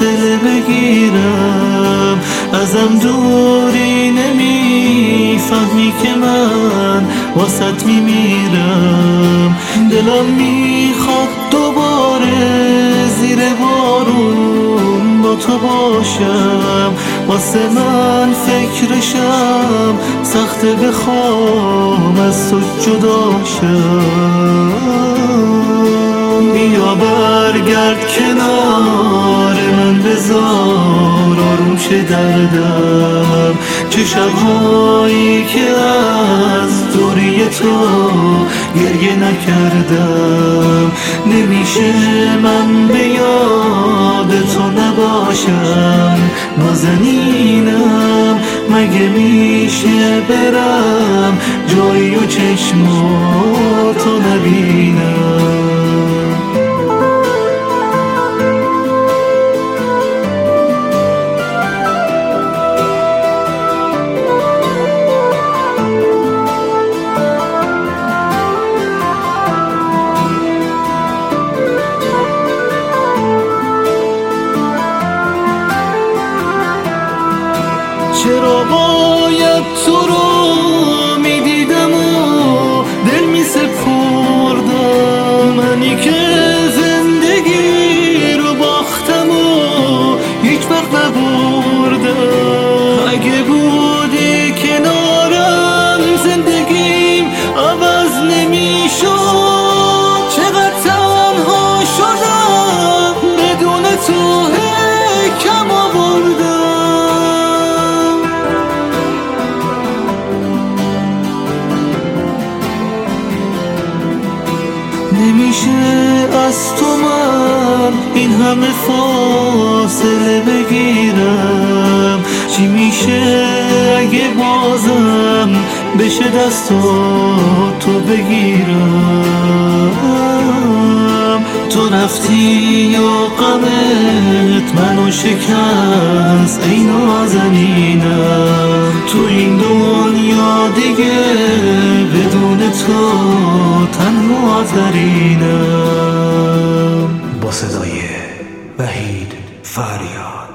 فاصله بگیرم، ازم دوری نمیفهمی که من واسط میمیرم. دلم میخواد دوباره زیر بارون با تو باشم، واسه من فکرشم سخته بخوام از تو جداشم. بیا برگرد کنار من، بذار آروم شه دردم، چه شبهایی که از دوری تو گریه نکردم. نمیشه من به یاد تو نباشم نازنینم، مگه میشه برم جایی و چشماتو نبینم؟ چرا باید تو رو میدیدم و دل میسپردم، منی که زندگی رو باختم و هیچ وقت نبردم. اگه بودی کنارم زندگیم عوض نمیشد، چقدر تنها شدم بدون تو کم آوردم. نمیشه از تو من این همه فاصله بگیرم، چی میشه اگه بازم بشه دستاتو بگیرم؟ تو رفتی یا غمت منو شکست ای نازنینم، تو این دنیا دیگه بدون تو تنها ترینم. با صدای وحید فریاد.